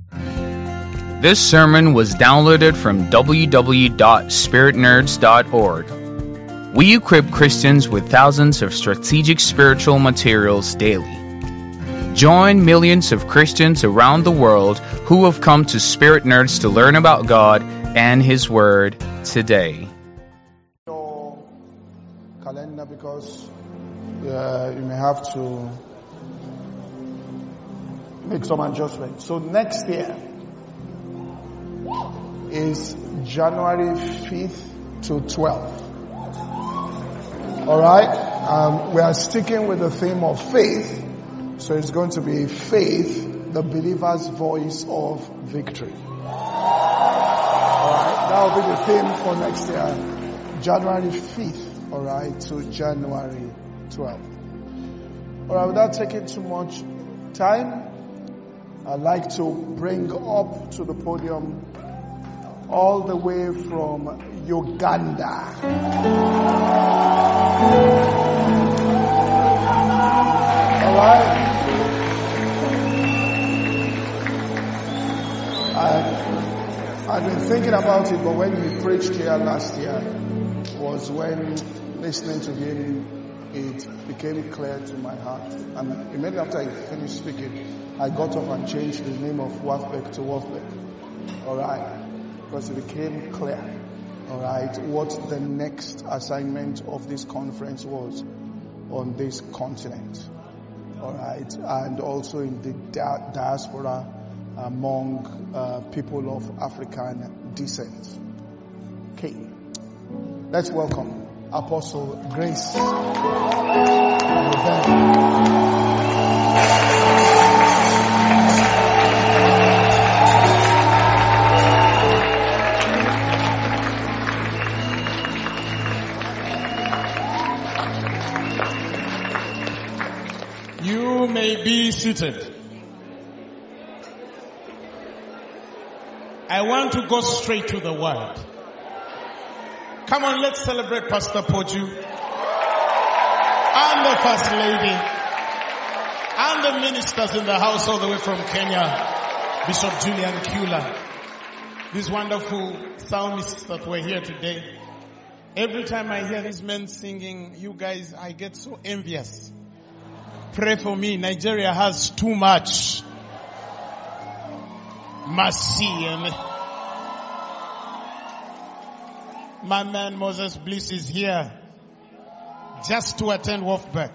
This sermon was downloaded from www.spiritnerds.org. We equip Christians with thousands of strategic spiritual materials daily. Join millions of Christians around the world who have come to Spirit Nerds to learn about God and His Word today. Your calendar, because you may have to make some adjustments. So next year is January 5th to 12th. Alright? We are sticking with the theme of faith. So it's going to be faith, the believer's voice of victory. Alright? That will be the theme for next year. January 5th, alright, to January 12th. Alright, without taking too much time, I'd like to bring up to the podium all the way from Uganda. Alright? I've been thinking about it, but when he preached here last year was when listening to him, it became clear to my heart. And immediately after he finished speaking, I got up and changed the name of Wafbeck to Wafbeck. Alright? Because it became clear, alright, what the next assignment of this conference was on this continent. Alright? And also in the diaspora among people of African descent. Okay. Let's welcome Apostle Grace. You may be seated. I want to go straight to the word. Come on, let's celebrate Pastor Poju and the First Lady and the ministers in the house all the way from Kenya, Bishop Julian Kula, these wonderful psalmists that were here today. Every time I hear these men singing, you guys, I get so envious. Pray for me. Nigeria has too much mercy. And my man Moses Bliss is here just to attend Wolfberg.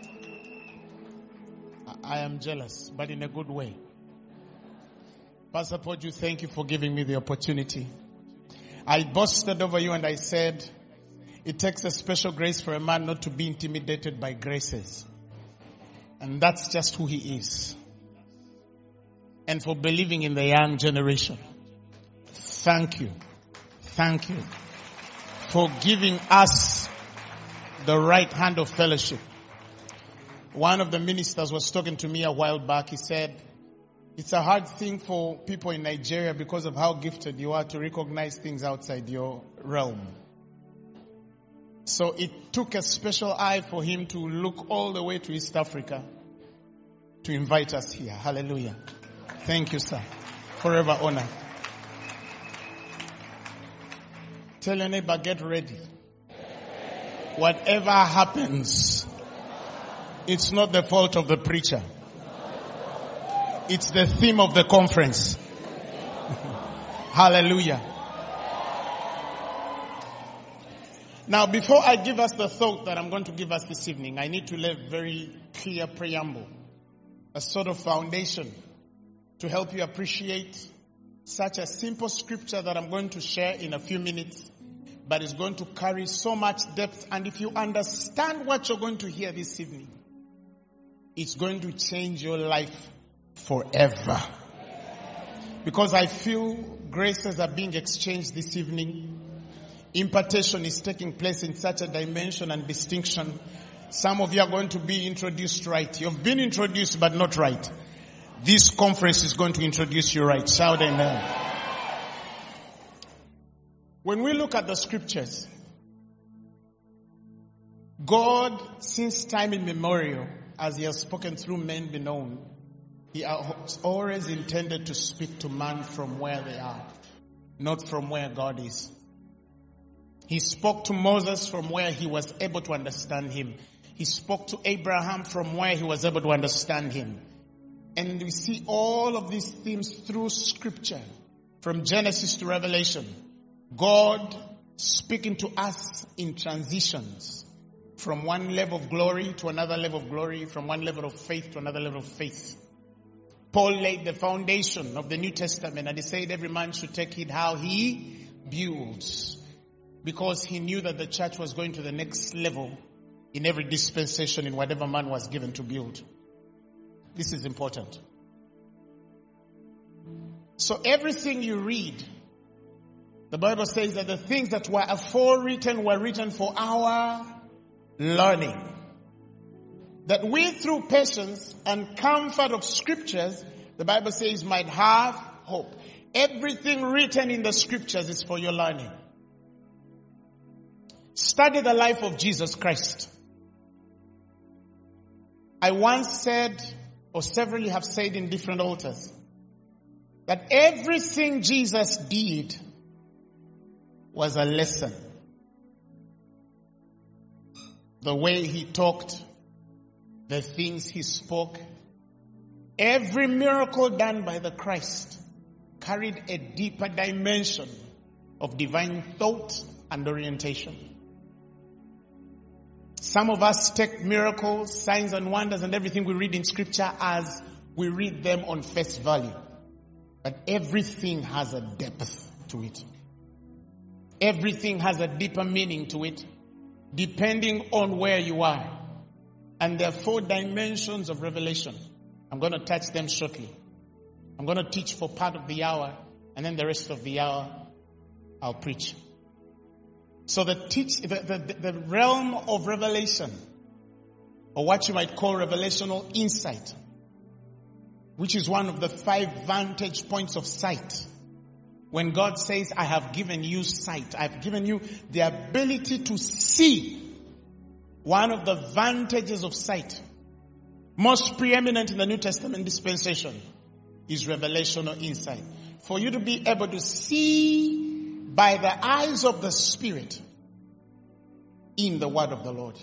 I am jealous, but in a good way. Pastor Poju, thank you for giving me the opportunity. I boasted over you and I said, it takes a special grace for a man not to be intimidated by graces. And that's just who he is. And for believing in the young generation. Thank you. Thank you for giving us the right hand of fellowship. One of the ministers was talking to me a while back. He said, it's a hard thing for people in Nigeria because of how gifted you are to recognize things outside your realm. So it took a special eye for him to look all the way to East Africa to invite us here. Hallelujah. Thank you, sir. Forever honor. Tell your neighbor, get ready. Whatever happens, it's not the fault of the preacher. It's the theme of the conference. Hallelujah. Now, before I give us the thought that I'm going to give us this evening, I need to lay a very clear preamble, a sort of foundation to help you appreciate such a simple scripture that I'm going to share in a few minutes, but it's going to carry so much depth. And if you understand what you're going to hear this evening, it's going to change your life forever. Because I feel graces are being exchanged this evening. Impartation is taking place in such a dimension and distinction. Some of you are going to be introduced right. You've been introduced but not right. This conference is going to introduce you right. Shout amen. When we look at the scriptures, God, since time immemorial, as He has spoken through men be known, He has always intended to speak to man from where they are, not from where God is. He spoke to Moses from where he was able to understand him. He spoke to Abraham from where he was able to understand him. And we see all of these themes through Scripture, from Genesis to Revelation. God speaking to us in transitions, from one level of glory to another level of glory, from one level of faith to another level of faith. Paul laid the foundation of the New Testament, and he said every man should take heed how he builds, because he knew that the church was going to the next level in every dispensation in whatever man was given to build. This is important. So everything you read, the Bible says that the things that were afore written were written for our learning, that we through patience and comfort of Scriptures, the Bible says, might have hope. Everything written in the Scriptures is for your learning. Study the life of Jesus Christ. I once said, or several have said in different altars, that everything Jesus did was a lesson. The way he talked, the things he spoke, every miracle done by the Christ carried a deeper dimension of divine thought and orientation. Some of us take miracles, signs and wonders and everything we read in Scripture as we read them on face value. But everything has a depth to it. Everything has a deeper meaning to it, depending on where you are. And there are 4 dimensions of revelation. I'm going to touch them shortly. I'm going to teach for part of the hour, and then the rest of the hour I'll preach. So the realm of revelation, or what you might call revelational insight, which is one of the 5 vantage points of sight. When God says, I have given you sight, I've given you the ability to see. One of the vantages of sight, most preeminent in the New Testament dispensation, is revelational insight. For you to be able to see by the eyes of the Spirit in the word of the Lord.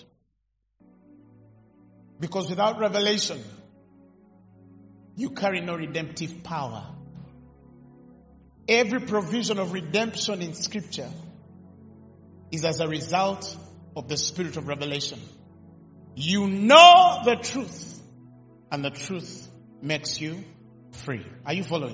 Because without revelation, you carry no redemptive power. Every provision of redemption in Scripture is as a result of the spirit of revelation. You know the truth, and the truth makes you free. Are you following?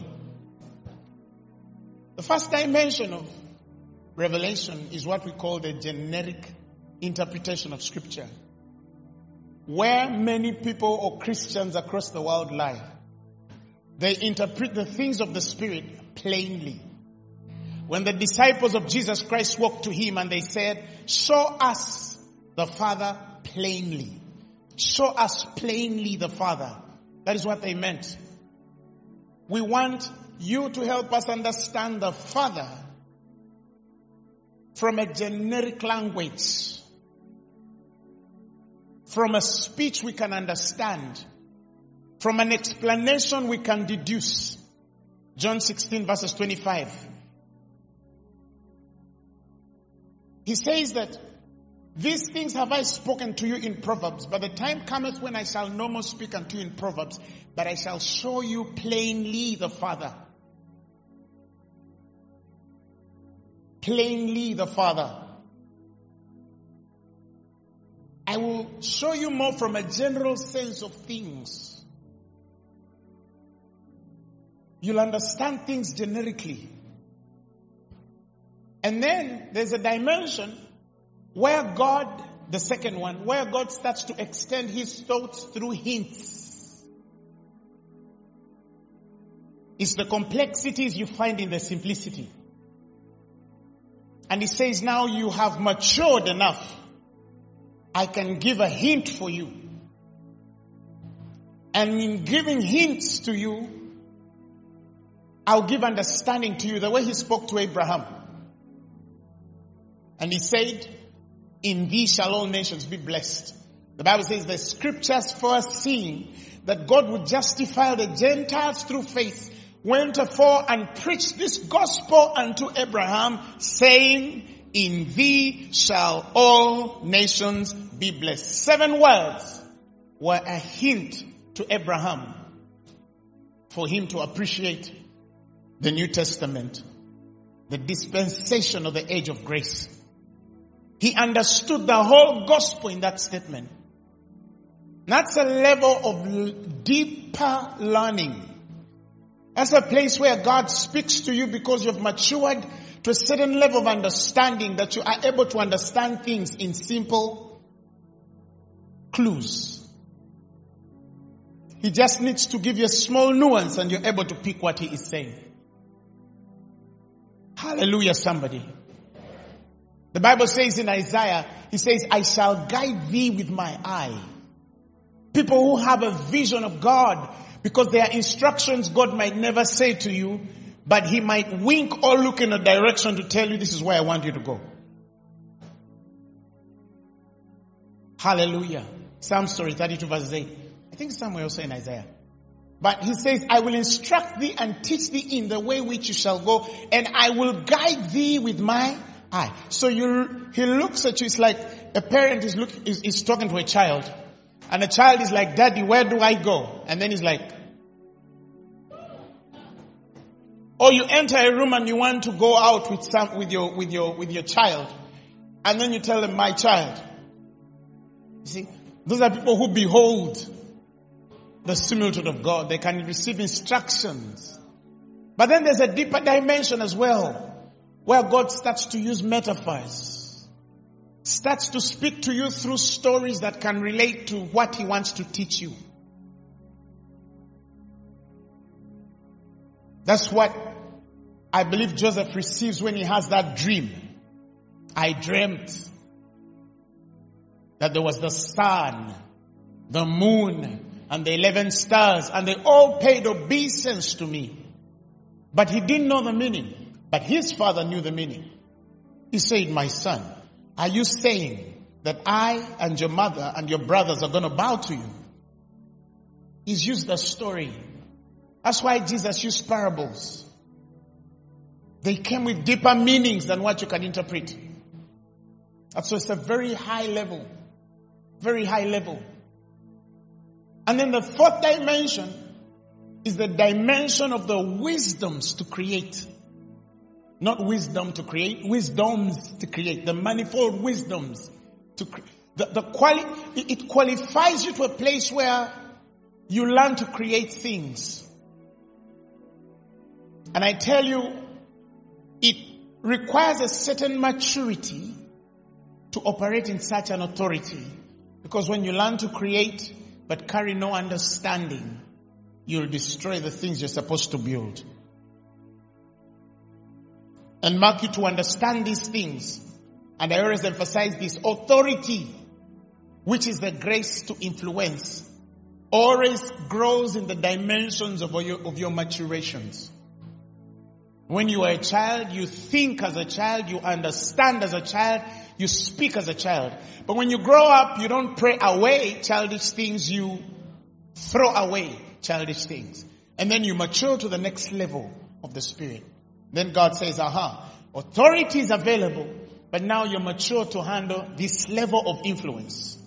The first dimension of revelation is what we call the generic interpretation of Scripture, where many people or Christians across the world lie. They interpret the things of the Spirit plainly. When the disciples of Jesus Christ walked to him and they said, show us the Father plainly. Show us plainly the Father. That is what they meant. We want you to help us understand the Father from a generic language, from a speech we can understand, from an explanation we can deduce. John 16 verses 25. He says that these things have I spoken to you in Proverbs, but the time cometh when I shall no more speak unto you in Proverbs, but I shall show you plainly the Father. Plainly the Father. I will show you more from a general sense of things. You'll understand things generically. And then there's a dimension where God, the second one, where God starts to extend his thoughts through hints. It's the complexities you find in the simplicity. And he says, now you have matured enough. I can give a hint for you. And in giving hints to you, I'll give understanding to you, the way he spoke to Abraham. And he said, in thee shall all nations be blessed. The Bible says the Scriptures foreseeing that God would justify the Gentiles through faith, went afore and preached this gospel unto Abraham, saying, in thee shall all nations be blessed. 7 words were a hint to Abraham for him to appreciate the New Testament, the dispensation of the age of grace. He understood the whole gospel in that statement. That's a level of deeper learning. That's a place where God speaks to you because you've matured to a certain level of understanding that you are able to understand things in simple clues. He just needs to give you a small nuance and you're able to pick what he is saying. Hallelujah, somebody. The Bible says in Isaiah, he says, I shall guide thee with my eye. People who have a vision of God, because there are instructions God might never say to you, but he might wink or look in a direction to tell you this is where I want you to go. Hallelujah. Psalm 32 verse 8. I think somewhere also in Isaiah. But he says, I will instruct thee and teach thee in the way which you shall go, and I will guide thee with my eye. So he looks at you. It's like a parent is talking to a child, and the child is like, Daddy, where do I go? And then he's like, or you enter a room and you want to go out with your child, and then you tell them, my child. You see, those are people who behold the similitude of God. They can receive instructions. But then there's a deeper dimension as well, where God starts to use metaphors, starts to speak to you through stories that can relate to what he wants to teach you. That's what I believe Joseph receives when he has that dream. I dreamt that there was the sun, the moon, and the 11 stars, and they all paid obeisance to me. But he didn't know the meaning. But his father knew the meaning. He said, my son, are you saying that I and your mother and your brothers are going to bow to you? He's used the story. That's why Jesus used parables. They came with deeper meanings than what you can interpret. And so it's a very high level. Very high level. And then the fourth dimension is the dimension of the wisdoms to create. Not wisdom to create, wisdoms to create. The manifold wisdoms to create. It qualifies you to a place where you learn to create things. And I tell you, it requires a certain maturity to operate in such an authority. Because when you learn to create but carry no understanding, you'll destroy the things you're supposed to build. And mark you to understand these things. And I always emphasize this. Authority, which is the grace to influence, always grows in the dimensions of your maturations. When you are a child, you think as a child, you understand as a child, you speak as a child. But when you grow up, you don't pray away childish things, you throw away childish things. And then you mature to the next level of the Spirit. Then God says, authority is available, but now you're mature to handle this level of influence.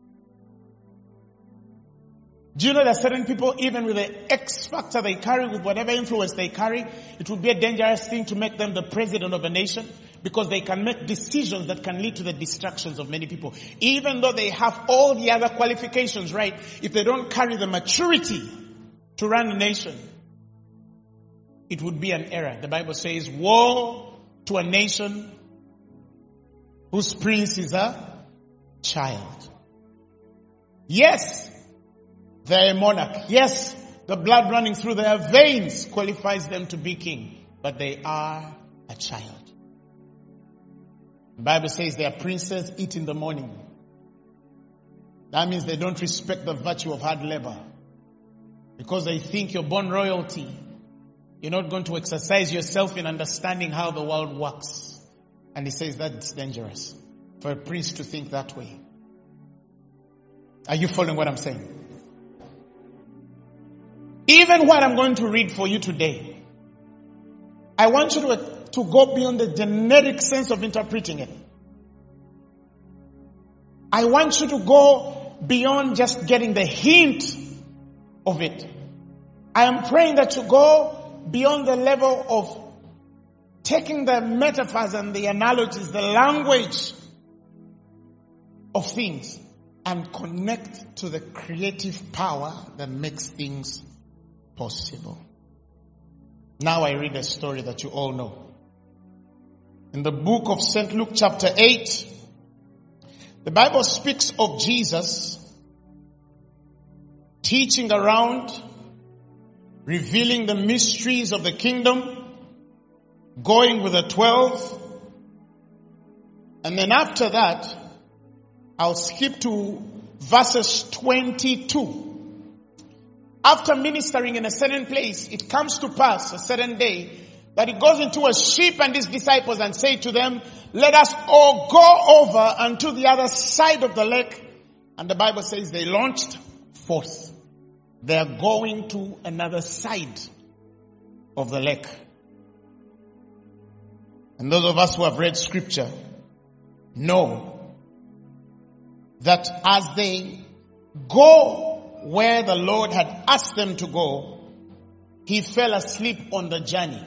Do you know that certain people, even with the X factor they carry, with whatever influence they carry, it would be a dangerous thing to make them the president of a nation, because they can make decisions that can lead to the distractions of many people. Even though they have all the other qualifications, right? If they don't carry the maturity to run a nation, it would be an error. The Bible says, woe to a nation whose prince is a child. Yes, they're a monarch. Yes, the blood running through their veins qualifies them to be king. But they are a child. The Bible says their princes eat in the morning. That means they don't respect the virtue of hard labor. Because they think you're born royalty. You're not going to exercise yourself in understanding how the world works. And he says that's dangerous for a prince to think that way. Are you following what I'm saying? Even what I'm going to read for you today, I want you to go beyond the generic sense of interpreting it. I want you to go beyond just getting the hint of it. I am praying that you go beyond the level of taking the metaphors and the analogies, the language of things, and connect to the creative power that makes things possible. Now I read a story that you all know. In the book of St. Luke chapter 8, the Bible speaks of Jesus teaching around, revealing the mysteries of the kingdom, going with the 12. And then after that, I'll skip to verses 22. After ministering in a certain place, it comes to pass a certain day that he goes into a ship and his disciples and say to them, let us all go over unto the other side of the lake. And the Bible says they launched forth. They are going to another side of the lake. And those of us who have read scripture know that as they go where the Lord had asked them to go, he fell asleep on the journey.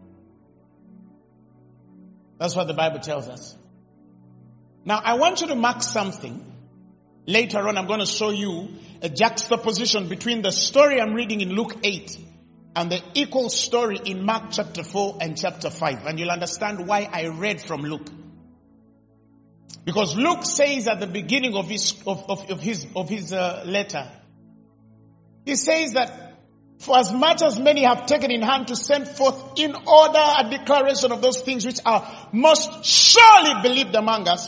That's what the Bible tells us. Now, I want you to mark something. Later on, I'm going to show you a juxtaposition between the story I'm reading in Luke 8 and the equal story in Mark chapter 4 and chapter 5. And you'll understand why I read from Luke. Because Luke says at the beginning of his letter, he says that for as much as many have taken in hand to send forth in order a declaration of those things which are most surely believed among us,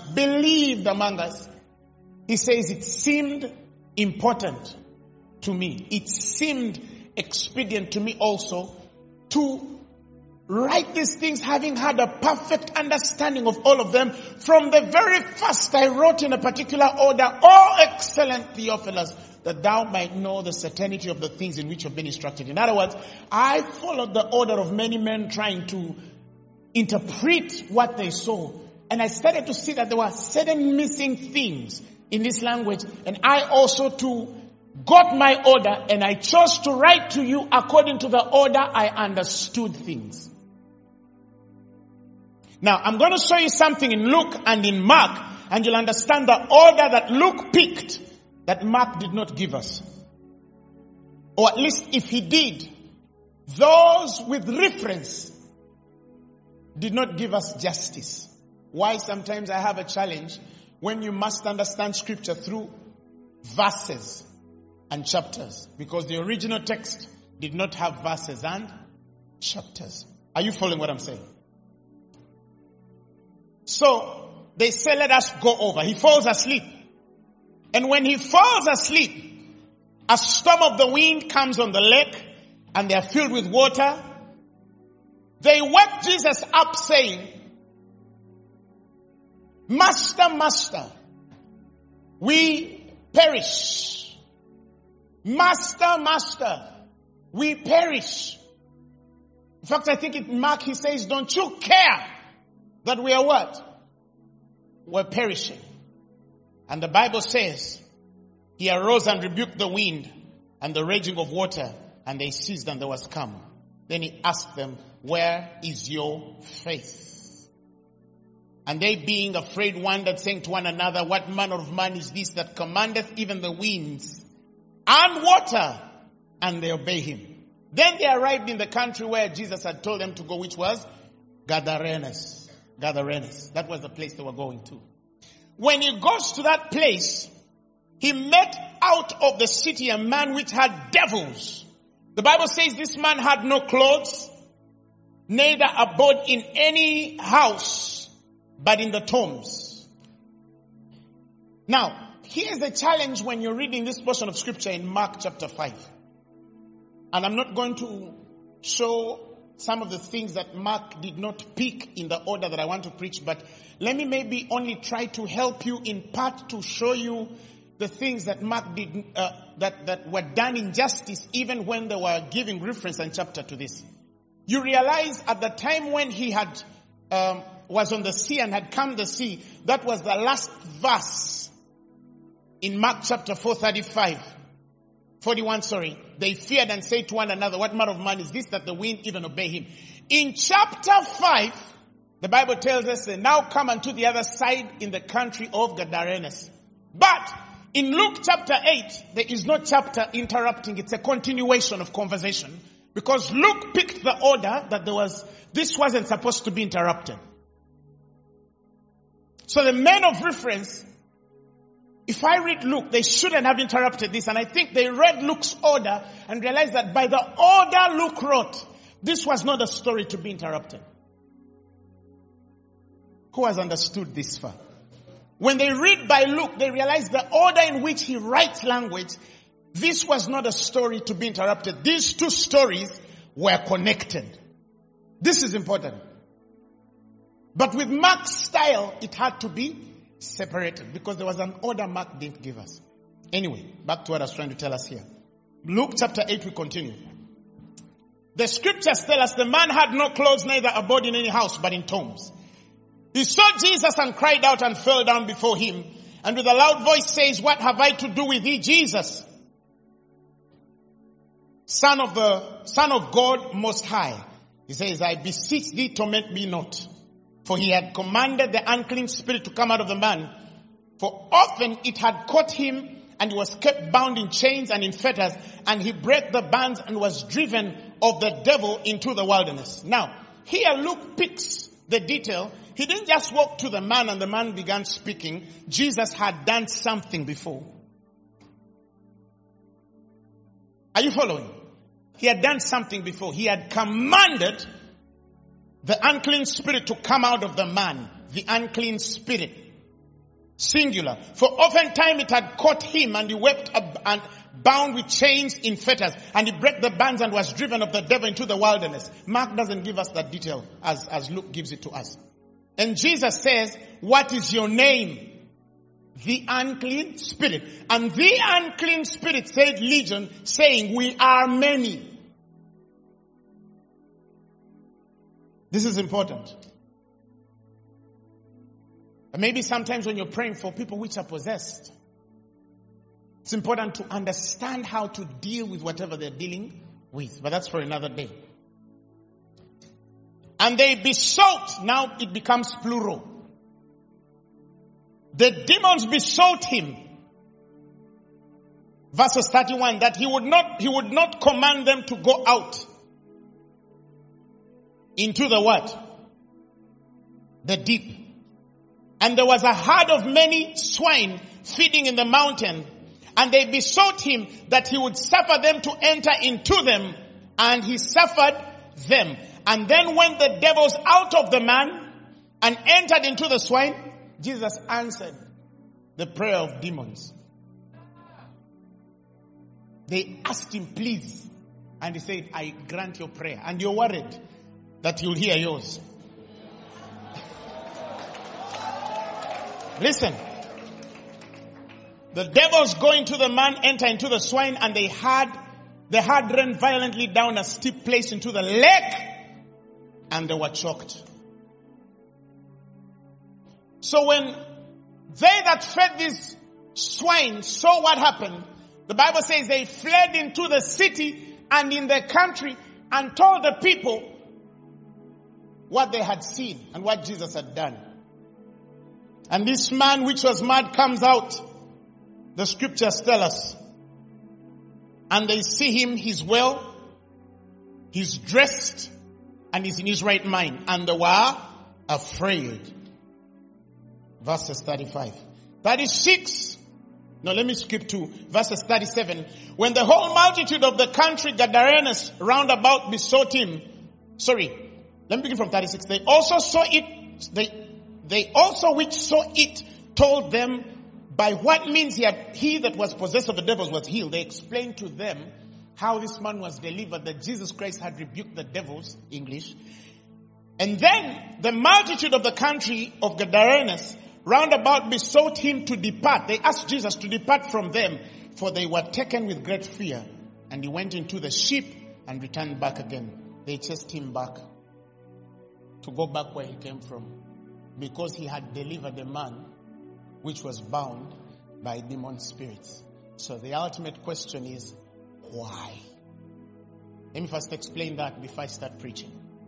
he says it seemed important to me. It seemed expedient to me also to write these things, having had a perfect understanding of all of them. From the very first I wrote in a particular order, O excellent Theophilus, that thou might know the certainty of the things in which you have been instructed. In other words, I followed the order of many men trying to interpret what they saw. And I started to see that there were certain missing things in this language. And I also too got my order, and I chose to write to you according to the order I understood things. Now, I'm going to show you something in Luke and in Mark, and you'll understand the order that Luke picked that Mark did not give us. Or at least if he did, those with reference did not give us justice. Why sometimes I have a challenge when you must understand scripture through verses and chapters, because the original text did not have verses and chapters. Are you following what I'm saying? So they say, let us go over. He falls asleep. And when he falls asleep, a storm of the wind comes on the lake and they are filled with water. They wake Jesus up saying, Master, Master, we perish. Master, Master, we perish. In fact, I think in Mark he says, don't you care that we are what? We're perishing. And the Bible says, he arose and rebuked the wind and the raging of water, and they ceased and there was calm. Then he asked them, where is your faith? And they being afraid wondered, saying to one another, what manner of man is this that commandeth even the winds and water, and they obey him? Then they arrived in the country where Jesus had told them to go, which was Gadarenes. That was the place they were going to. When he goes to that place, he met out of the city a man which had devils. The Bible says this man had no clothes, neither abode in any house, but in the tombs. Now, here's the challenge when you're reading this portion of scripture in Mark chapter 5. And I'm not going to show some of the things that Mark did not pick in the order that I want to preach, but let me maybe only try to help you in part to show you the things that Mark did, that were done in justice, even when they were giving reference and chapter to this. You realize at the time when he had was on the sea and had calmed the sea, that was the last verse in Mark chapter 41, they feared and said to one another, what manner of man is this that the wind even obey him? In chapter 5, the Bible tells us they now come unto the other side in the country of Gadarenes. But in Luke chapter 8, there is no chapter interrupting. It's a continuation of conversation. Because Luke picked the order that this wasn't supposed to be interrupted. So the men of reference, if I read Luke, they shouldn't have interrupted this. And I think they read Luke's order and realized that by the order Luke wrote, this was not a story to be interrupted. Who has understood this far? When they read by Luke, they realize the order in which he writes language, this was not a story to be interrupted. These two stories were connected. This is important. But with Mark's style, it had to be separated because there was an order Mark didn't give us. Anyway, back to what I was trying to tell us here. Luke chapter 8, we continue. The scriptures tell us the man had no clothes, neither abode in any house, but in tombs. He saw Jesus and cried out and fell down before him. And with a loud voice says, what have I to do with thee, Jesus? Son of God Most High. He says, I beseech thee, torment me not. For he had commanded the unclean spirit to come out of the man. For often it had caught him, and he was kept bound in chains and in fetters, and he brake the bands and was driven of the devil into the wilderness. Now, here Luke picks the detail. He didn't just walk to the man and the man began speaking. Jesus had done something before. Are you following? He had done something before. He had commanded the unclean spirit to come out of the man. The unclean spirit. Singular. For oftentimes it had caught him and he wept and bound with chains in fetters. And he brake the bands and was driven of the devil into the wilderness. Mark doesn't give us that detail as Luke gives it to us. And Jesus says, what is your name? The unclean spirit. And the unclean spirit said legion, saying, we are many. This is important. And maybe sometimes when you're praying for people which are possessed, it's important to understand how to deal with whatever they're dealing with. But that's for another day. And they besought, now it becomes plural. The demons besought him. Verses 31, that he would not command them to go out into the what? The deep. And there was a herd of many swine feeding in the mountain. And they besought him that he would suffer them to enter into them. And he suffered them. And then went the devils out of the man and entered into the swine. Jesus answered the prayer of demons. They asked him, please. And he said, I grant your prayer. And you're worried that you'll hear yours. Listen. The devils go into the man, enter into the swine, and the herd ran violently down a steep place into the lake, and they were choked. So when they that fed these swine saw what happened, the Bible says they fled into the city and in the country and told the people what they had seen and what Jesus had done. And this man which was mad comes out. The scriptures tell us. And they see him, he's well, he's dressed, and he's in his right mind. And they were afraid. Verses 35. 36. No, let me skip to verses 37. When the whole multitude of the country Gadarenes round about besought him. Sorry, let me begin from 36. They also saw it. They also which saw it told them by what means he that was possessed of the devils was healed. They explained to them how this man was delivered, that Jesus Christ had rebuked the devils, English. And then the multitude of the country of Gadarenes roundabout besought him to depart. They asked Jesus to depart from them, for they were taken with great fear. And he went into the ship and returned back again. They chased him back to go back where he came from, because he had delivered a man which was bound by demon spirits. So the ultimate question is, why? Let me first explain that before I start preaching.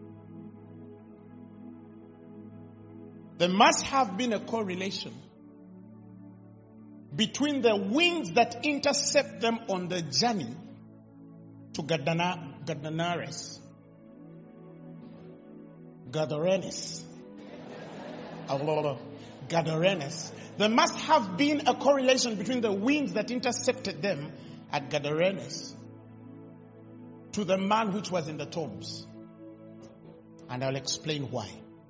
There must have been a correlation between the winds that intercept them on the journey to Gadarenes. There must have been a correlation between the winds that intercepted them at Gadarenes to the man which was in the tombs. And I'll explain why.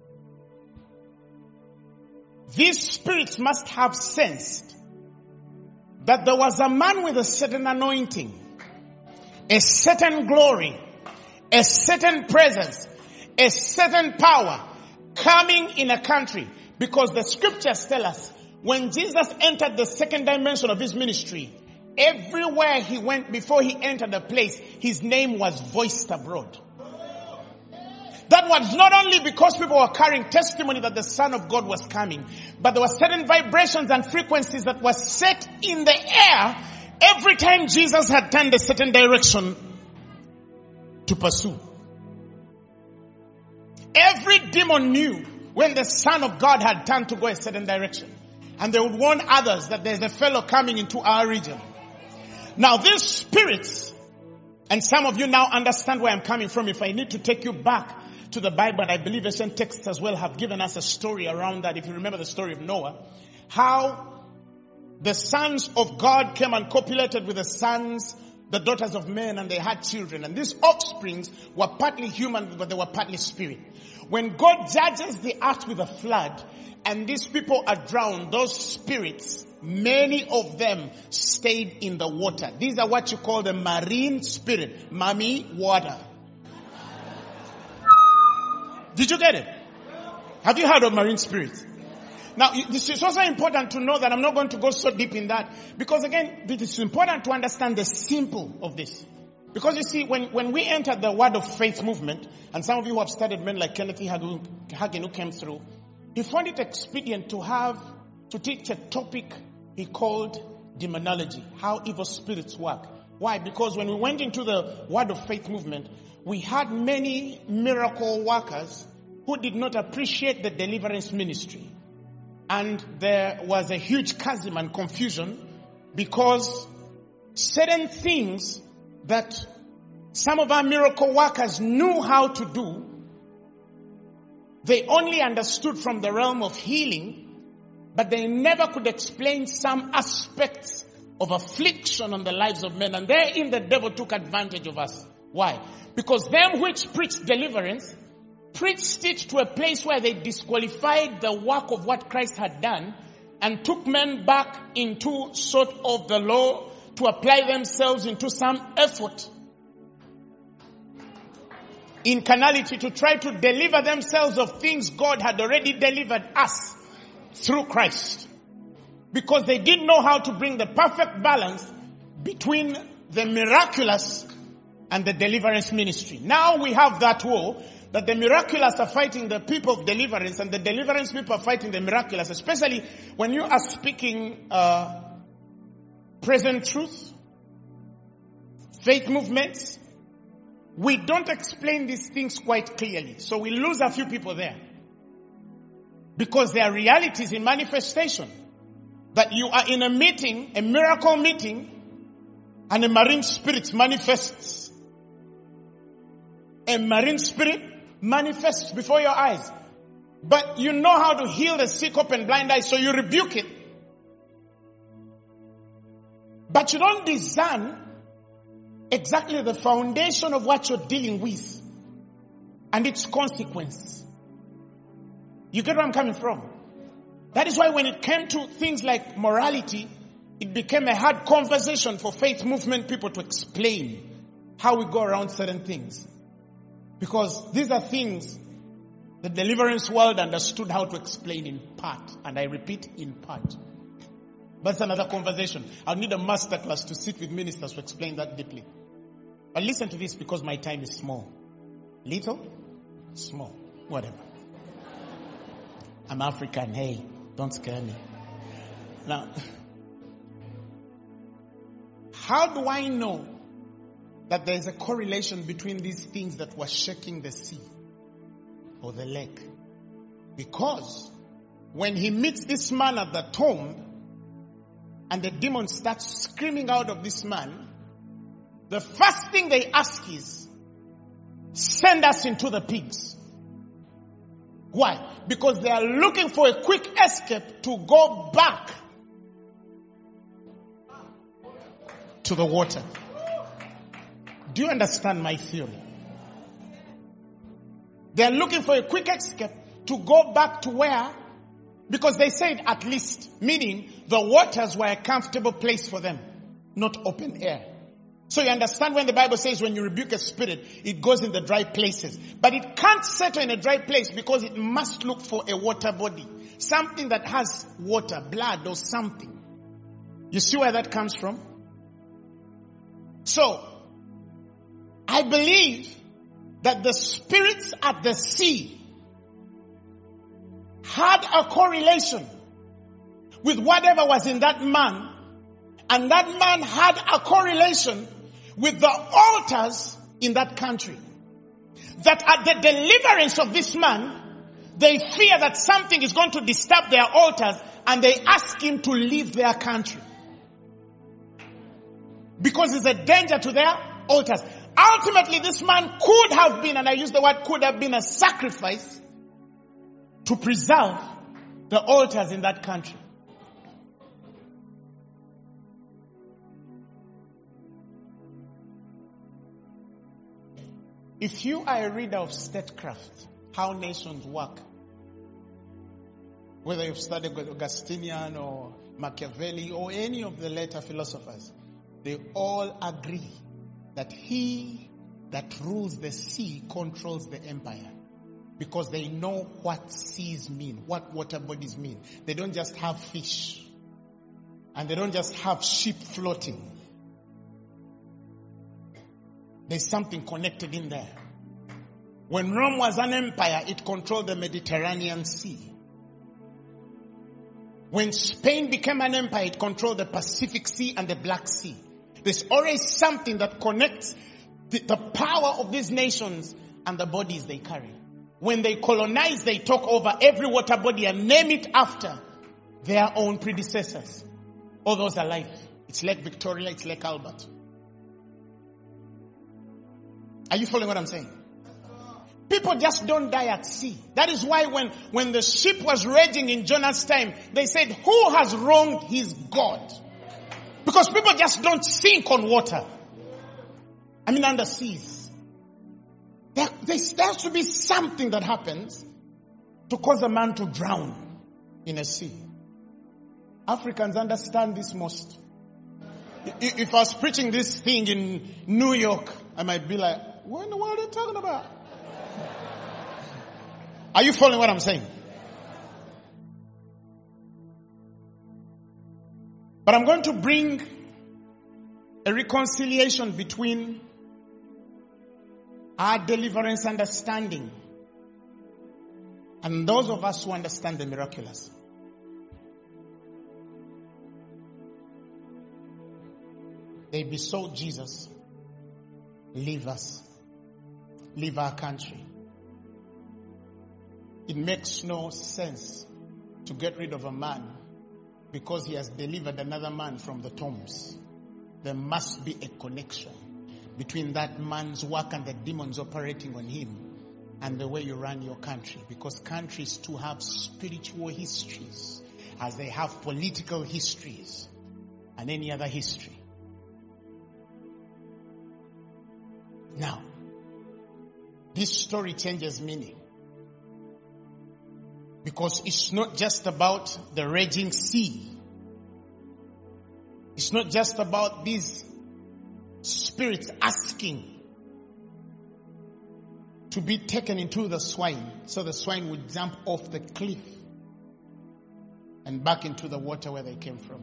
These spirits must have sensed that there was a man with a certain anointing, a certain glory, a certain presence, a certain power coming in a country. Because the scriptures tell us, when Jesus entered the second dimension of his ministry, everywhere he went before he entered a place, his name was voiced abroad. That was not only because people were carrying testimony that the Son of God was coming, but there were certain vibrations and frequencies that were set in the air every time Jesus had turned a certain direction to pursue. Every demon knew when the Son of God had turned to go a certain direction. And they would warn others that there's a fellow coming into our region. Now these spirits, and some of you now understand where I'm coming from. If I need to take you back to the Bible, and I believe ancient texts as well have given us a story around that. If you remember the story of Noah, how the sons of God came and copulated with the daughters of men, and they had children. And these offsprings were partly human, but they were partly spirit. When God judges the earth with a flood, and these people are drowned, those spirits, many of them stayed in the water. These are what you call the marine spirit. Mami, water. Did you get it? Have you heard of marine spirits? Now, this is also important to know that I'm not going to go so deep in that. Because again, it is important to understand the simple of this. Because you see, when we entered the Word of Faith movement, and some of you who have studied men like Kenneth Hagin who came through, he found it expedient to teach a topic he called demonology, how evil spirits work. Why? Because when we went into the Word of Faith movement, we had many miracle workers who did not appreciate the deliverance ministry. And there was a huge chasm and confusion because certain things that some of our miracle workers knew how to do, they only understood from the realm of healing, but they never could explain some aspects of affliction on the lives of men. And therein the devil took advantage of us. Why? Because them which preached deliverance preached it to a place where they disqualified the work of what Christ had done and took men back into sort of the law to apply themselves into some effort in carnality to try to deliver themselves of things God had already delivered us through Christ. Because they didn't know how to bring the perfect balance between the miraculous and the deliverance ministry. Now we have that war, that the miraculous are fighting the people of deliverance and the deliverance people are fighting the miraculous, especially when you are speaking present truth, faith movements. We don't explain these things quite clearly. So we lose a few people there. Because there are realities in manifestation. That you are in a meeting, a miracle meeting, and a marine spirit manifests. A marine spirit manifests before your eyes. But you know how to heal the sick, open blind eyes, so you rebuke it. But you don't discern exactly the foundation of what you're dealing with and its consequences. You get where I'm coming from? That is why when it came to things like morality, it became a hard conversation for faith movement people to explain how we go around certain things. Because these are things The deliverance world understood how to explain in part. And I repeat, in part. But it's another conversation. I'll need a masterclass to sit with ministers to explain that deeply. But listen to this because my time is small. Little, small, whatever. I'm African, hey, don't scare me. Now, how do I know that there is a correlation between these things that were shaking the sea or the lake? Because when he meets this man at the tomb and the demon starts screaming out of this man, the first thing they ask is, send us into the pigs. Why? Because they are looking for a quick escape to go back to the water. Do you understand my theory? They are looking for a quick escape to go back to where? Because they said at least, meaning the waters were a comfortable place for them, not open air. So you understand when the Bible says when you rebuke a spirit, it goes in the dry places. But it can't settle in a dry place because it must look for a water body. Something that has water, blood or something. You see where that comes from? So, I believe that the spirits at the sea had a correlation with whatever was in that man. And that man had a correlation with the altars in that country. That at the deliverance of this man, they fear that something is going to disturb their altars and they ask him to leave their country. Because it's a danger to their altars. Ultimately, this man could have been, and I use the word could have been, a sacrifice to preserve the altars in that country. If you are a reader of statecraft, how nations work, whether you've studied Augustinian or Machiavelli or any of the later philosophers, they all agree that he that rules the sea controls the empire. Because they know what seas mean, what water bodies mean. They don't just have fish. And they don't just have sheep floating. There's something connected in there. When Rome was an empire, it controlled the Mediterranean Sea. When Spain became an empire, it controlled the Pacific Sea and the Black Sea. There's always something that connects the power of these nations and the bodies they carry. When they colonize, they talk over every water body and name it after their own predecessors. All those are alive. It's Lake Victoria, it's Lake Albert. Are you following what I'm saying? People just don't die at sea. That is why when the ship was raging in Jonah's time, they said, who has wronged his God? Because people just don't sink on water. I mean, under seas. There has to be something that happens to cause a man to drown in a sea. Africans understand this most. If I was preaching this thing in New York, I might be like, what in the world are you talking about? Are you following what I'm saying? But I'm going to bring a reconciliation between our deliverance understanding and those of us who understand the miraculous. They besought Jesus, leave us, leave our country. It makes no sense to get rid of a man because he has delivered another man from the tombs. There must be a connection between that man's work and the demons operating on him and the way you run your country. Because countries too have spiritual histories as they have political histories and any other history. Now, this story changes meaning. Because it's not just about the raging sea. It's not just about these spirits asking to be taken into the swine, so the swine would jump off the cliff and back into the water where they came from.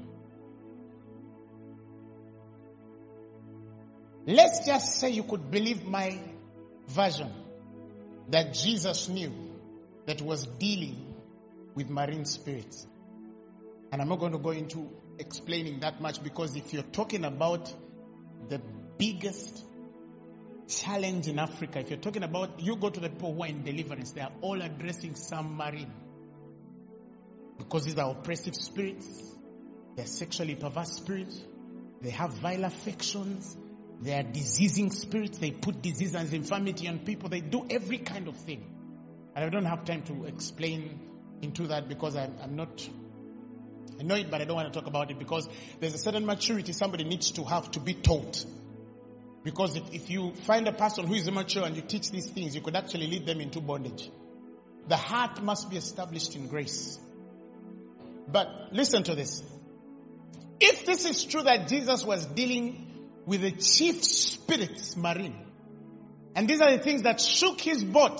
Let's just say you could believe my version that Jesus knew that was dealing with marine spirits. And I'm not going to go into explaining that much, because if you're talking about the biggest challenge in Africa, if you're talking about, you go to the people who are in deliverance, they are all addressing some marine. Because these are oppressive spirits, they're sexually perverse spirits, they have vile affections, they are diseasing spirits, they put disease and infirmity on people, they do every kind of thing. And I don't have time to explain into that, because I'm not, I know it, but I don't want to talk about it, because there's a certain maturity somebody needs to have to be taught. Because if you find a person who is immature and you teach these things, you could actually lead them into bondage. The heart must be established in grace. But listen to this. If this is true that Jesus was dealing with the chief spirits marine, and these are the things that shook his boat,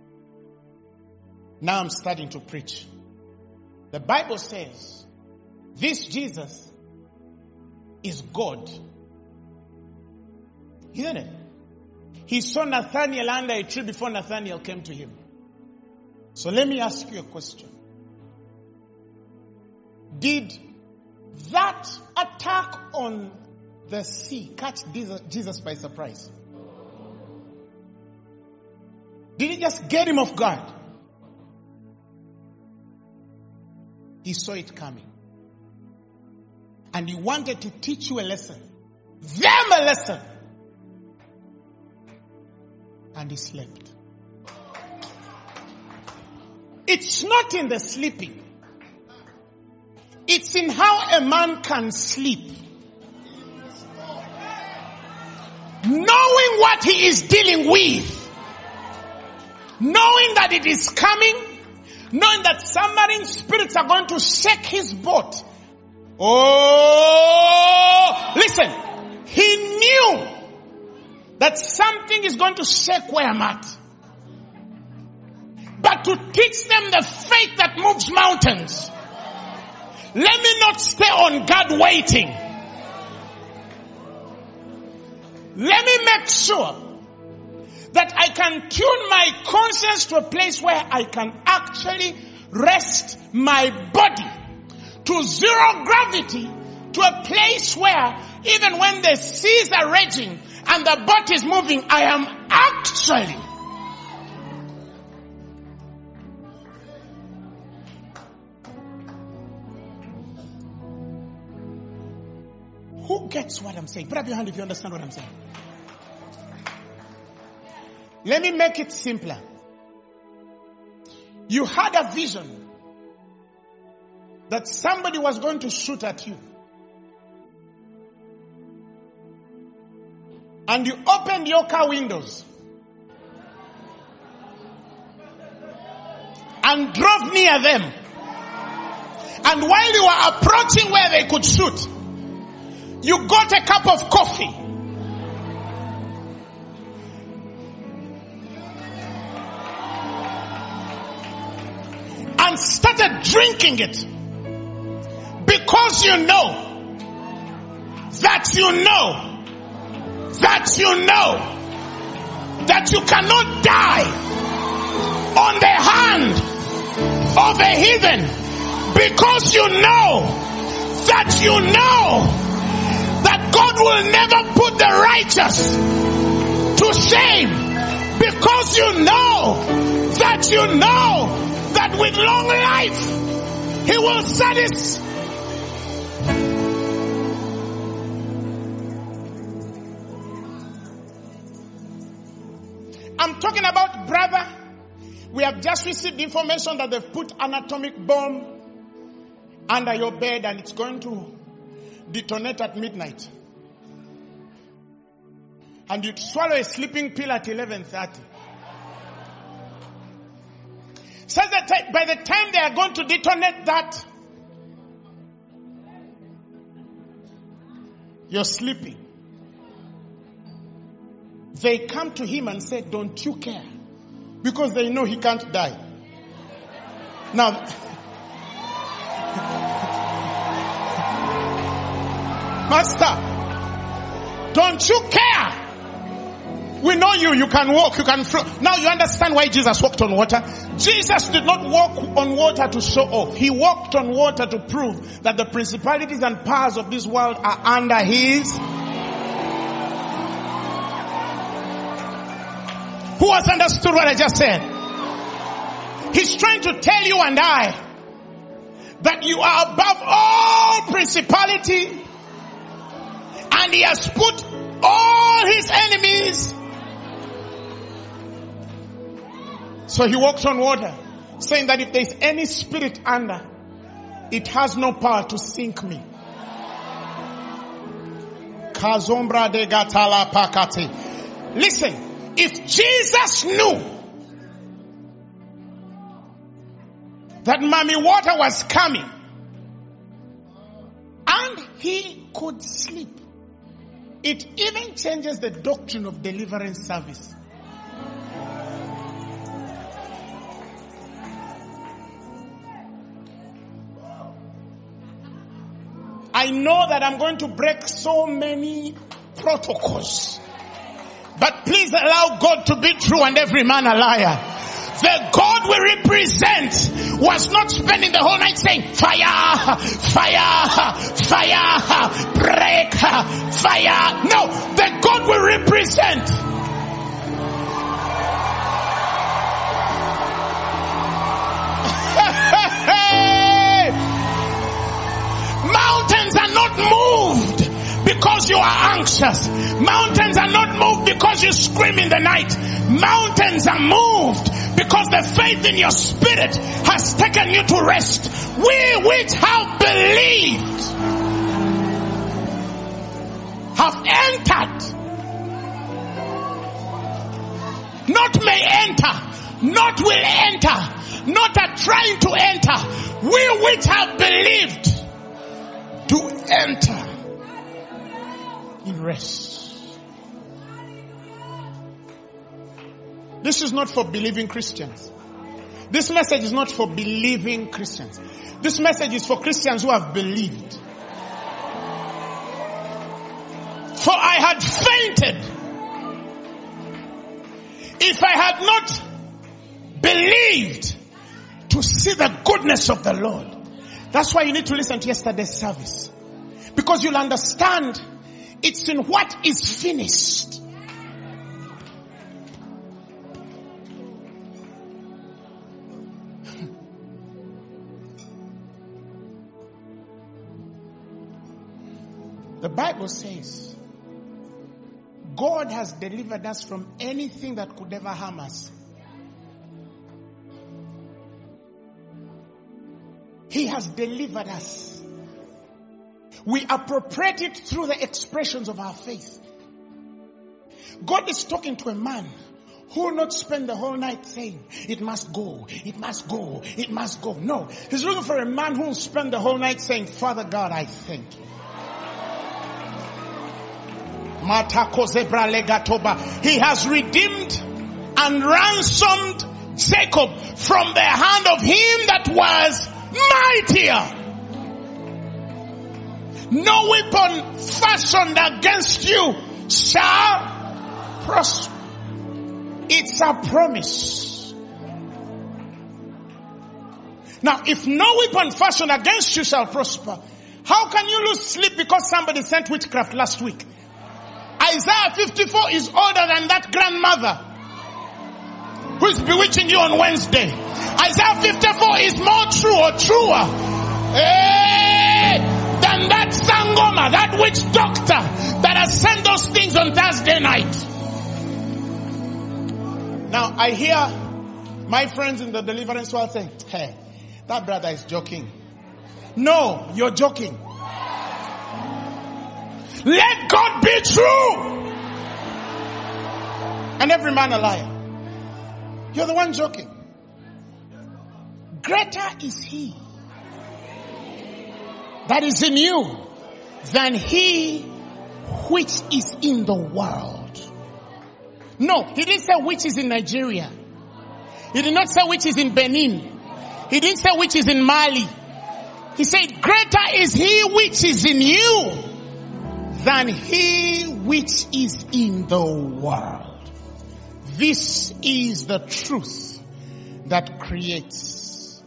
now I'm starting to preach. The Bible says this Jesus is God. Isn't it? He saw Nathanael under a tree before Nathanael came to him. So let me ask you a question. Did that attack on the sea catch Jesus by surprise? Did it just get him off guard? He saw it coming. And he wanted to teach you a lesson. Them a lesson. And he slept. It's not in the sleeping. It's in how a man can sleep. Knowing what he is dealing with. Knowing that it is coming. Knowing that some marine spirits are going to shake his boat. Oh, listen. He knew that something is going to shake where I'm at. But to teach them the faith that moves mountains. Let me not stay on God waiting. Let me make sure that I can tune my conscience to a place where I can actually rest my body to zero gravity, to a place where even when the seas are raging and the boat is moving, I am actually who gets what I'm saying? Put up your hand if you understand what I'm saying. Let me make it simpler. You had a vision that somebody was going to shoot at you. And you opened your car windows and drove near them. And while you were approaching where they could shoot, you got a cup of coffee. And started drinking it. Because you know that you know that you know that you cannot die on the hand of a heathen, because you know that God will never put the righteous to shame, because you know that with long life he will satisfy. I'm talking about, brother, we have just received information that they've put an atomic bomb under your bed and it's going to detonate at midnight. And you swallow a sleeping pill at 11:30. Says that by the time they are going to detonate that, you're sleeping. They come to him and say, don't you care Because they know he can't die. Now, Master, don't you care? We know you can walk, you can float. Now you understand why Jesus walked on water. Jesus did not walk on water to show off. He walked on water to prove that the principalities and powers of this world are under his. Who has understood what I just said? He's trying to tell you and I that you are above all principality, and he has put all his enemies. So he walks on water, saying that if there is any spirit under, it has no power to sink me. Listen, if Jesus knew that Mami Water was coming and he could sleep, it even changes the doctrine of deliverance service. I know that I'm going to break so many protocols, but please allow God to be true and every man a liar. The God we represent was not spending the whole night saying, fire, fire, fire, break, fire. No, the God we represent mountains are not moved because you are anxious. Mountains are not moved because you scream in the night. Mountains are moved because the faith in your spirit has taken you to rest. We which have believed have entered. Not may enter, not will enter, not are trying to enter. We which have believed to enter in rest. This is not for believing Christians. This message is not for believing Christians. This message is for Christians who have believed. For I had fainted if I had not believed to see the goodness of the Lord. That's why you need to listen to yesterday's service. Because you'll understand it's in what is finished. The Bible says God has delivered us from anything that could ever harm us. He has delivered us. We appropriate it through the expressions of our faith. God is talking to a man who will not spend the whole night saying, it must go, it must go, it must go. No, he's looking for a man who will spend the whole night saying, Father God, I thank you. He has redeemed and ransomed Jacob from the hand of him that was mightier. No weapon fashioned against you shall prosper. It's a promise. Now, if no weapon fashioned against you shall prosper, how can you lose sleep because somebody sent witchcraft last week? Isaiah 54 is older than that grandmother who is bewitching you on Wednesday. Isaiah 54 is more true or truer than that sangoma, that witch doctor that has sent those things on Thursday night. Now I hear my friends in the deliverance world saying, hey, that brother is joking. No, you're joking. Let God be true and every man a liar. You're the one joking. Greater is he that is in you than he which is in the world. No, he didn't say which is in Nigeria. He did not say which is in Benin. He didn't say which is in Mali. He said, greater is he which is in you than he which is in the world. This is the truth that creates.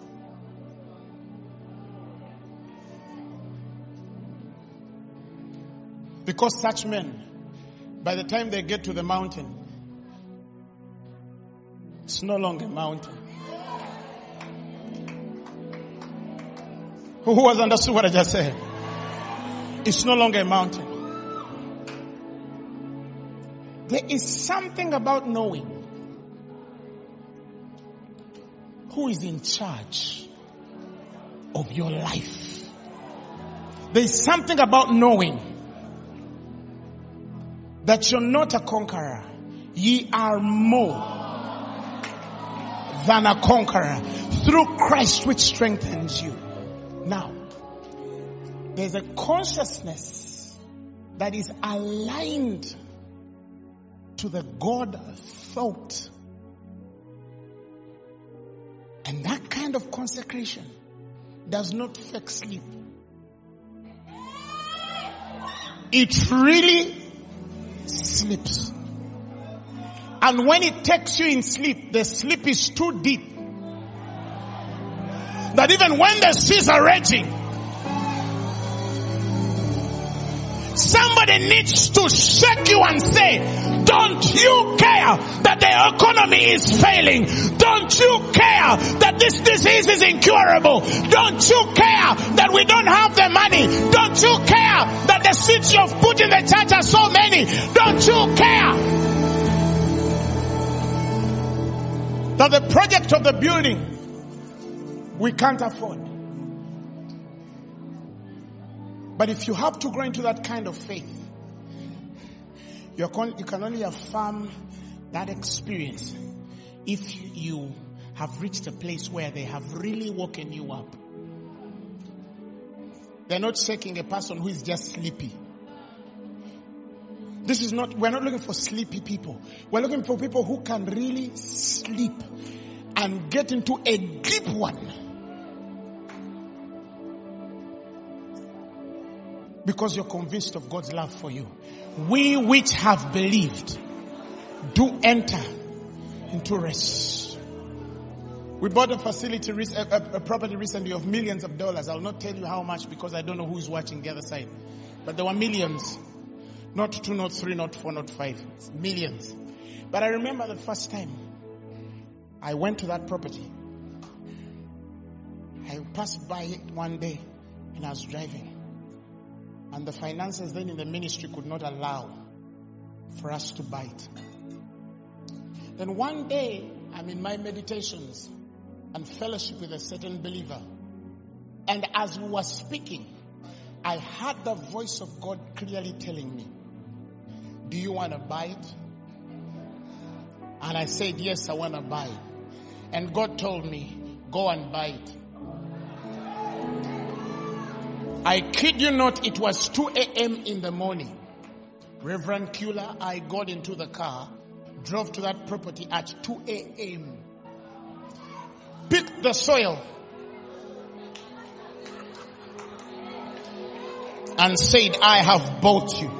Because such men, by the time they get to the mountain, it's no longer a mountain. Who has understood what I just said? It's no longer a mountain. There is something about knowing who is in charge of your life. There is something about knowing that you're not a conqueror. Ye are more than a conqueror through Christ which strengthens you. Now, there's a consciousness that is aligned to the God thought. And that kind of consecration does not fake sleep. It really sleeps. And when it takes you in sleep, the sleep is too deep that even when the seas are raging, somebody needs to shake you and say, don't you care that the economy is failing? Don't you care that this disease is incurable? Don't you care that we don't have the money? Don't you care that the seats you've put in the church are so many? Don't you care that the project of the building we can't afford? But if you have to grow into that kind of faith, you can only affirm that experience if you have reached a place where they have really woken you up. They're not shaking a person who is just sleepy. We're not looking for sleepy people. We're looking for people who can really sleep and get into a deep one. Because you're convinced of God's love for you. We which have believed do enter into rest. We bought a facility, a property recently of millions of dollars. I'll not tell you how much because I don't know who's watching the other side. But there were millions. Not 2, not 3, not 4, not 5. It's millions. But I remember the first time I went to that property. I passed by it one day and I was driving. And the finances then in the ministry could not allow for us to buy it. Then one day, I'm in my meditations and fellowship with a certain believer. And as we were speaking, I heard the voice of God clearly telling me, do you want to buy it? And I said, yes, I want to buy it. And God told me, go and buy it. I kid you not, it was 2 a.m. in the morning. Reverend Kula, I got into the car, drove to that property at 2 a.m. Picked the soil and said, I have bought you.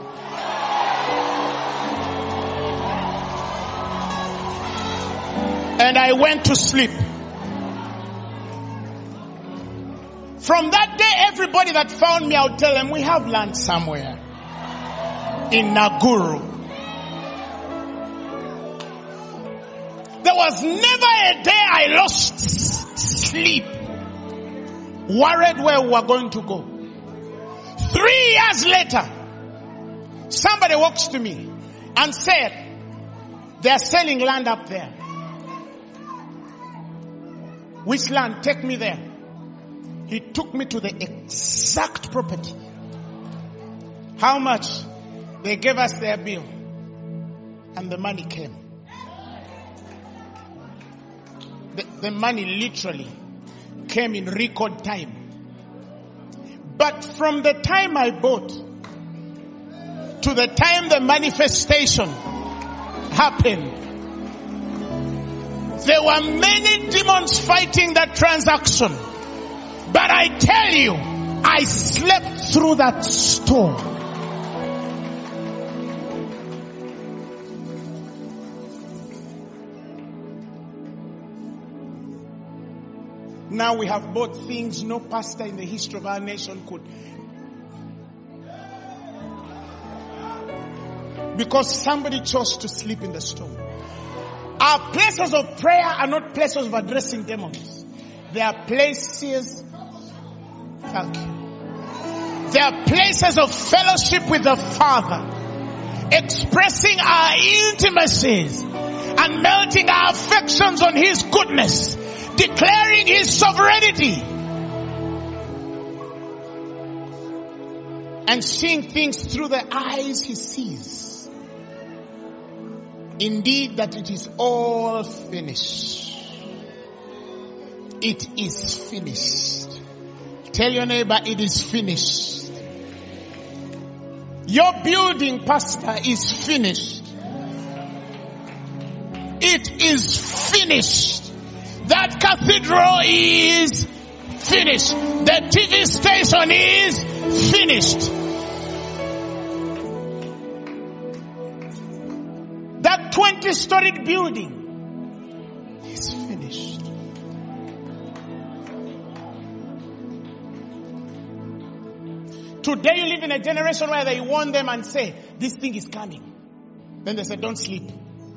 And I went to sleep. From that day, everybody that found me, I would tell them, we have land somewhere in Nakuru. There was never a day I lost sleep, worried where we were going to go. 3 years later, somebody walks to me and said, they are selling land up there. Which land? Take me there. He took me to the exact property. How much? They gave us their bill. And the money came. The money literally came in record time. But from the time I bought to the time the manifestation happened, There were many demons fighting that transaction. But I tell you, I slept through that storm. Now we have both things no pastor in the history of our nation could. Because somebody chose to sleep in the storm. Our places of prayer are not places of addressing demons. They are places, thank you. They are places of fellowship with the Father, expressing our intimacies and melting our affections on His goodness, declaring His sovereignty, and seeing things through the eyes He sees. Indeed, that it is all finished. It is finished. Tell your neighbor, it is finished. Your building, pastor, is finished. It is finished. That cathedral is finished. The TV station is finished. That 20-storied building is finished. Today you live in a generation where they warn them and say, this thing is coming. Then they say, don't sleep.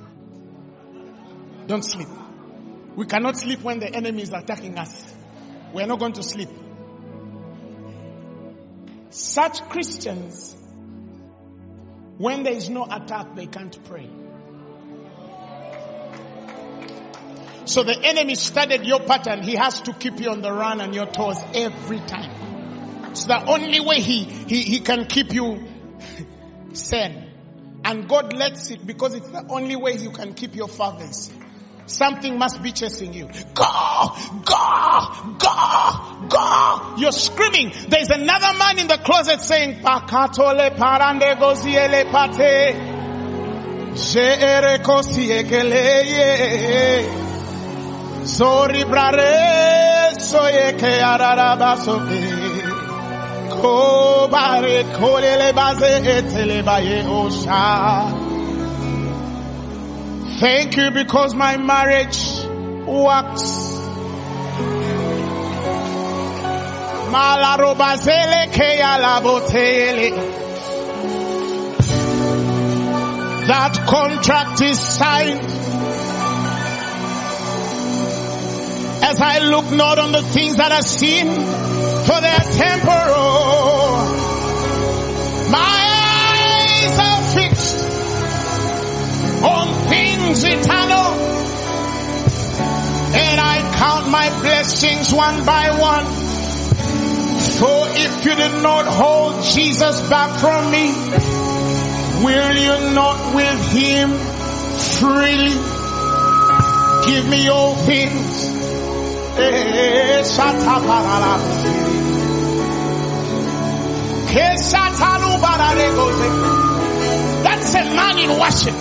Don't sleep. We cannot sleep when the enemy is attacking us. We are not going to sleep. Such Christians, when there is no attack, they can't pray. So the enemy studied your pattern. He has to keep you on the run and your toes every time. It's the only way he can keep you sane. And God lets it because it's the only way you can keep your fervency. Something must be chasing you. Go! Go! Go! Go! You're screaming. There's another man in the closet saying, Pakatole parande goziele pate. Jeere kosiekele. Sorry brare soyeke ararabasoke. Kobare kolele baze etele baye osha. Thank you because my marriage works. Malarobazele keyalabotele. That contract is signed. As I look not on the things that are seen, for they are temporal. My eyes are fixed on things eternal, and I count my blessings one by one. For if you did not hold Jesus back from me, will you not with Him freely give me all things? That's a man in worship.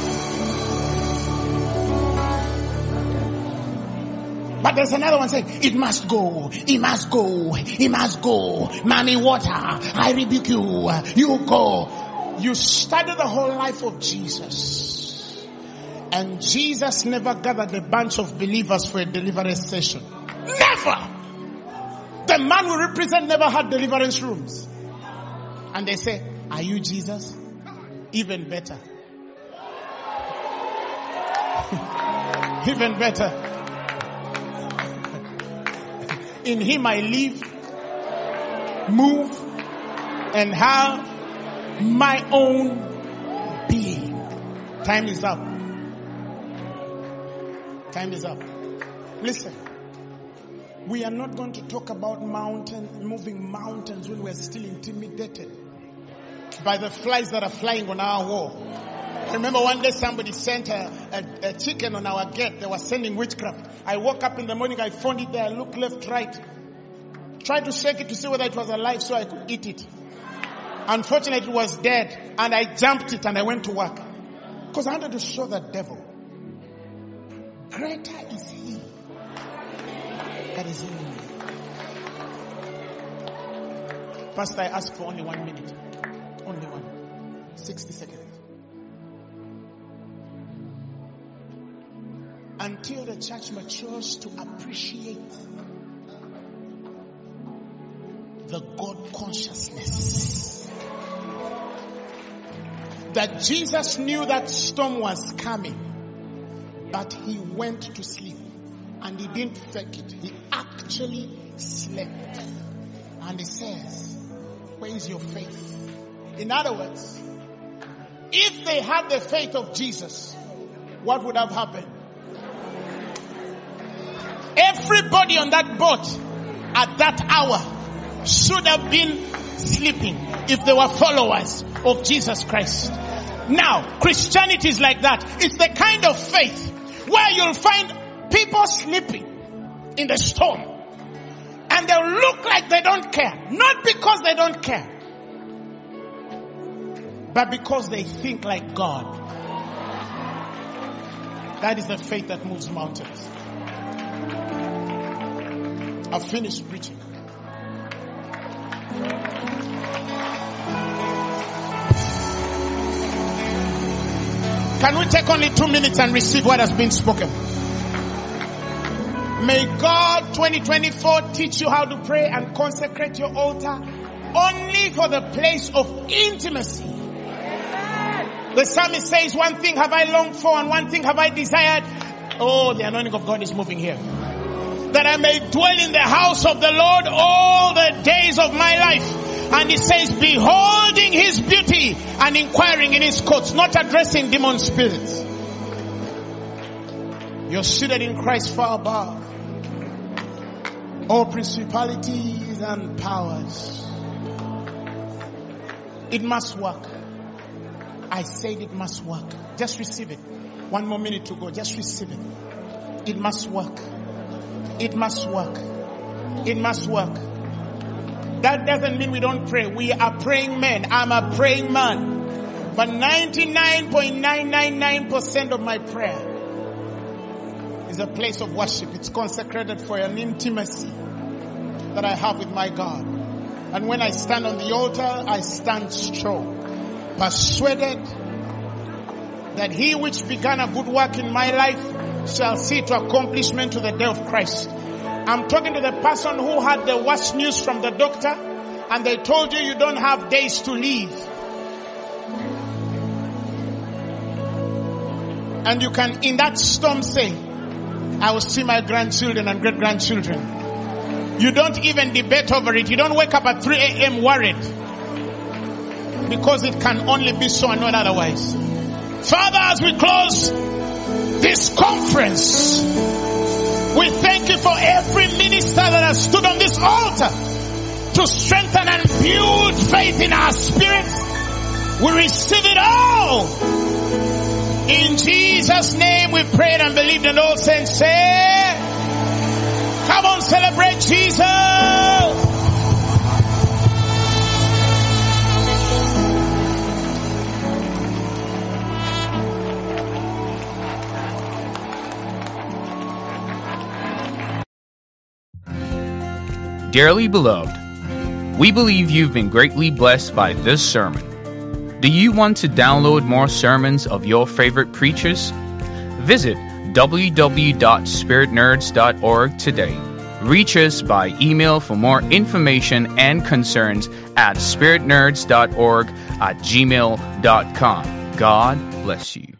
But there's another one saying, it must go, it must go, it must go. Mommy water, I rebuke you, you go. You study the whole life of Jesus. And Jesus never gathered a bunch of believers for a deliverance session. Never! The man we represent never had deliverance rooms. And they say, are you Jesus? Even better. Even better. In Him I live, move, and have my own being. Time is up. Time is up. Listen. We are not going to talk about moving mountains when we are still intimidated by the flies that are flying on our wall. I remember one day somebody sent a chicken on our gate. They were sending witchcraft. I woke up in the morning, I found it there. I looked left, right. Tried to shake it to see whether it was alive so I could eat it. Unfortunately, it was dead. And I jumped it and I went to work. Because I wanted to show the devil. greater is He that is in me. Pastor, I ask for only 1 minute. Only 60 seconds. Until the church matures to appreciate the God consciousness. That Jesus knew that storm was coming, but He went to sleep. And He didn't fake it. He actually slept. And He says, where is your faith? In other words, if they had the faith of Jesus, what would have happened? Everybody on that boat at that hour should have been sleeping if they were followers of Jesus Christ. Now, Christianity is like that. It's the kind of faith where you'll find people sleeping in the storm. And they'll look like they don't care. Not because they don't care, but because they think like God. That is the faith that moves mountains. I've finished preaching. Can we take only 2 minutes and receive what has been spoken? May God 2024 teach you how to pray and consecrate your altar only for the place of intimacy. The psalmist says, one thing have I longed for and one thing have I desired. Oh, the anointing of God is moving here. That I may dwell in the house of the Lord all the days of my life. And He says, beholding His beauty and inquiring in His courts, not addressing demon spirits. You're seated in Christ far above all principalities and powers. It must work. I said it must work. Just receive it. 1 more minute to go. Just receive it. It must work. It must work. It must work. That doesn't mean we don't pray. We are praying men. I'm a praying man. But 99.999% of my prayer is a place of worship. It's consecrated for an intimacy that I have with my God. And when I stand on the altar, I stand strong, persuaded that He which began a good work in my life shall see to accomplishment to the day of Christ. I'm talking to the person who had the worst news from the doctor and they told you don't have days to live. And you can, in that storm, say, I will see my grandchildren and great-grandchildren. You don't even debate over it. You don't wake up at 3 a.m. worried. Because it can only be so and not otherwise. Father, as we close this conference, we thank You for every minister that has stood on this altar to strengthen and build faith in our spirits. We receive it all. In Jesus' name we prayed and believed, and all saints say, come on, celebrate Jesus. Dearly beloved, we believe you've been greatly blessed by this sermon. Do you want to download more sermons of your favorite preachers? Visit www.spiritnerds.org today. Reach us by email for more information and concerns at spiritnerds.org@gmail.com. God bless you.